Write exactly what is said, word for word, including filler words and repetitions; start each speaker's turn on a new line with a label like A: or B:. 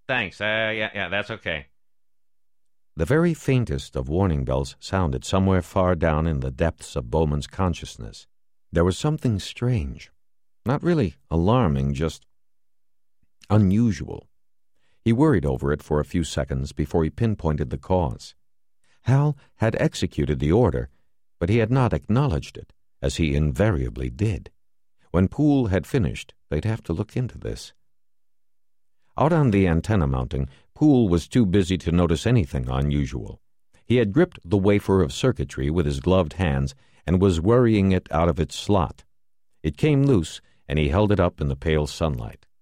A: Thanks. Uh, yeah, yeah, that's okay.
B: The very faintest of warning bells sounded somewhere far down in the depths of Bowman's consciousness. There was something strange, not really alarming, just unusual. He worried over it for a few seconds before he pinpointed the cause. Hal had executed the order, but he had not acknowledged it, as he invariably did. When Poole had finished, they'd have to look into this. Out on the antenna mounting, Poole was too busy to notice anything unusual. He had gripped the wafer of circuitry with his gloved hands and was worrying it out of its slot. It came loose, and he held it up in the pale sunlight.